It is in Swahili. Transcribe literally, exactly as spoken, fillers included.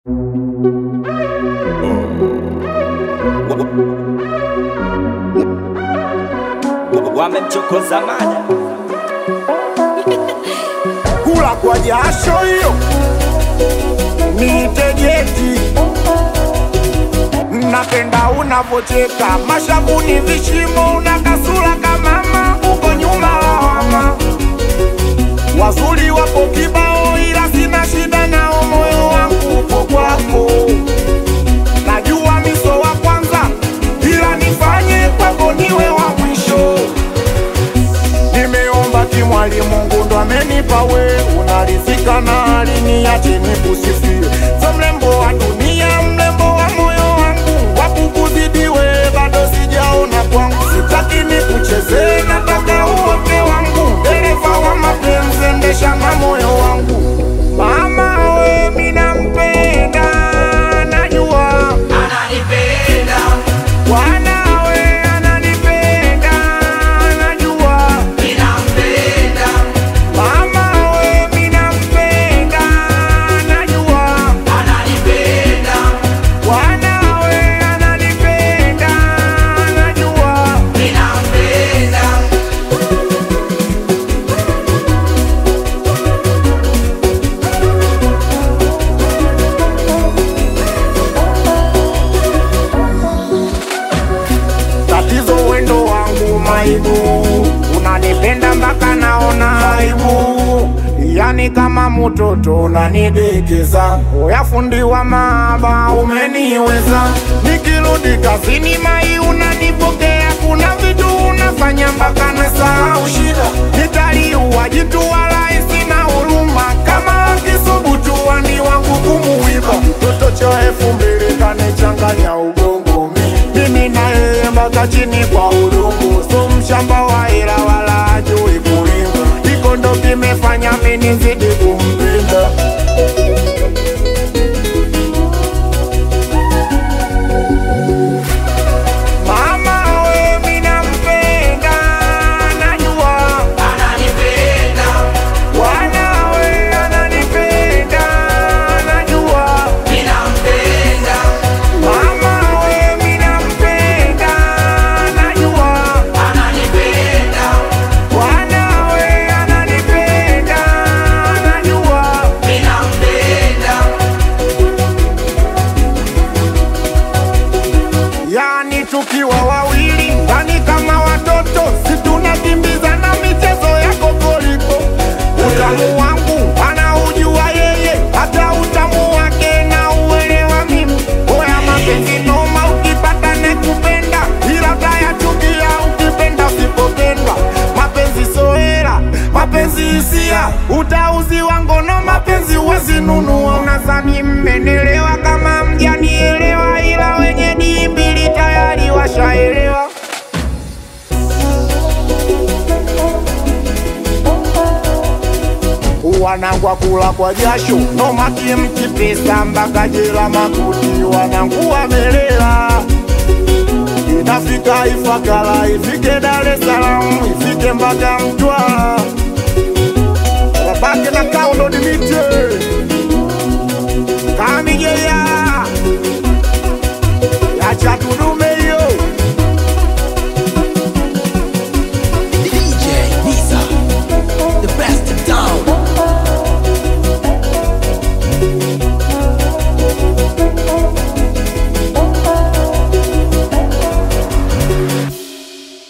Wamemchokoza mada kula kwa jasho hiyo nitegeti. Napenda unavocheka mashavuni vishimo, una kasula kamama uko nyuma wawama. Wazuri wapo kibao ila sina shida nao, moyo wangu upo kwako. Najua miso wa kwanza ila nifanye kwako niwe wa mwisho. Nimeomba kimwali Mungu ndo amenipa we, unarizika na aliniache nikusifie. So mlembo wa dunia, mlembo wa moyo wangu, wakukuzidiwe bado sijaona kwangu. Sitaki nikuchezee, nataka uote wangu, dereva wa mapenzi endesha na moyo wangu. Mama we mina mpenda, najua ananipenda, wanawe ananipenda, najua ninampenda, mama we mina mpenda, najua ananipenda, wanawe ananipenda, najua ninampenda. tatizo wendo wangu maibu, unanipenda mpaka naona aibu. Yani kama mtoto unanidekeza, oya fundi wa mahaba umeniweza. Nikirudi kazini mai unanipokea, kuna vitu unafanya mpaka nasahau shida. Nitaliua jitu wala sina huruma, kama akisubutu wani wangu kumuiba. Toto cha elfu mbili kanichanganya ugongo mi, mimi na yeye mpaka chini kwa udongo. So mshamba wa hela wala hajui kulima, iko ndo kimefanya mimi nizidi kumpenda. Mama we mina mpenda, najua Ananipenda, wanawe ananipenda, najua ninampenda, mama we mina mpenda, najua ananipenda, wanawe ananipenda, najua ninampenda. yani tukiwa wawili ndani kama watoto, si tunakimbizana michezo ya kokoliko. Utamu wangu anaujua yeye, hata utamu wake na uelewa mimi. Oya mapenzi noma, ukipata nekupenda, ila utayachukia ukipenda usipopendwa. Mapenzi sohela, mapenzi hisia, utauziwa ngono, mapenzi huwezi nunua. Unadhani mmenelewa kama mjanielewa, ila wenye dii mbili tayari washaelewa. Wanangu kula kwa jasho, noma kimkipesa mpaka jela makuti. Wanangu wamelela, inafika Ifakara, ifike Dar es Salaam, ifike mpaka Mtwara, wabaki na kaundo dimite.